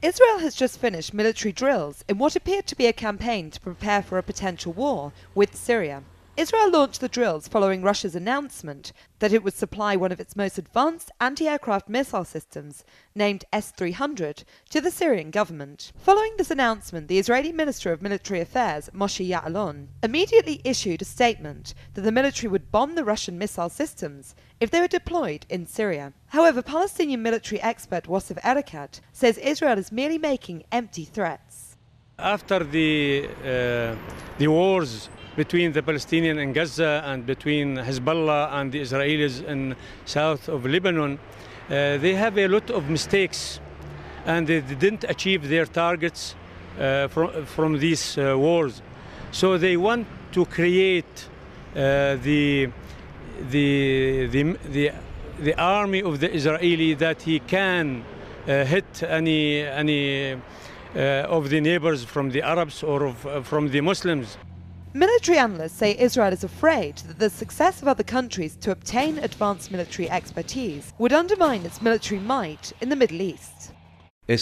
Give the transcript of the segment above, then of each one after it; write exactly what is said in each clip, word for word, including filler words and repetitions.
Israel has just finished military drills in what appeared to be a campaign to prepare for a potential war with Syria. Israel launched the drills following Russia's announcement that it would supply one of its most advanced anti-aircraft missile systems, named S three hundred, to the Syrian government. Following this announcement, the Israeli Minister of Military Affairs, Moshe Ya'alon, immediately issued a statement that the military would bomb the Russian missile systems if they were deployed in Syria. However, Palestinian military expert Wassef Erekat says Israel is merely making empty threats. After the, uh, the wars between the Palestinians in Gaza and between Hezbollah and the Israelis in south of Lebanon, uh, they have a lot of mistakes and they didn't achieve their targets uh, from, from these uh, wars. So they want to create uh, the, the, the, the, the army of the Israeli that he can uh, hit any, any uh, of the neighbors from the Arabs or of, uh, from the Muslims. Military analysts say Israel is afraid that the success of other countries to obtain advanced military expertise would undermine its military might in the Middle East. The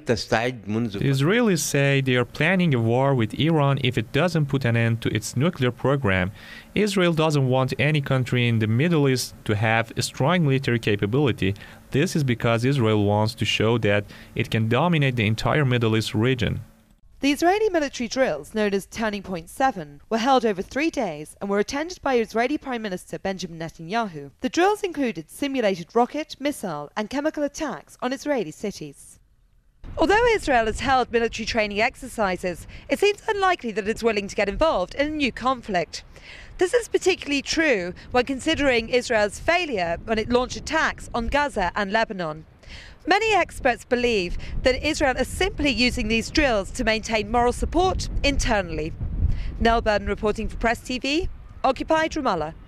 Israelis say they are planning a war with Iran if it doesn't put an end to its nuclear program. Israel doesn't want any country in the Middle East to have a strong military capability. This is because Israel wants to show that it can dominate the entire Middle East region. The Israeli military drills, known as Turning Point seven, were held over three days and were attended by Israeli Prime Minister Benjamin Netanyahu. The drills included simulated rocket, missile and chemical attacks on Israeli cities. Although Israel has held military training exercises, it seems unlikely that it's willing to get involved in a new conflict. This is particularly true when considering Israel's failure when it launched attacks on Gaza and Lebanon. Many experts believe that Israel is simply using these drills to maintain moral support internally. Nell Burden reporting for Press T V, occupied Ramallah.